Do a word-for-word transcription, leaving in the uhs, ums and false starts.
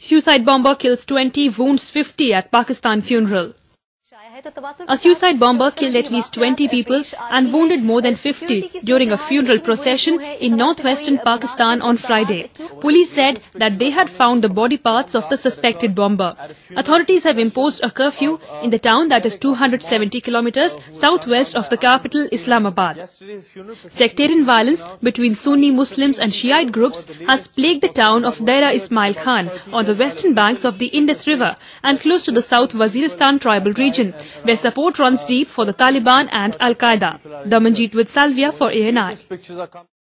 Suicide bomber kills twenty, wounds fifty at Pakistan funeral. A suicide bomber killed at least twenty people and wounded more than fifty during a funeral procession in northwestern Pakistan on Friday. Police said that they had found the body parts of the suspected bomber. Authorities have imposed a curfew in the town that is two hundred seventy kilometers southwest of the capital Islamabad. Sectarian violence between Sunni Muslims and Shiite groups has plagued the town of Dera Ismail Khan on the western banks of the Indus River and close to the South Waziristan tribal region, where support runs deep for the Taliban and Al-Qaeda. Damanjeet with Salvia for A N I.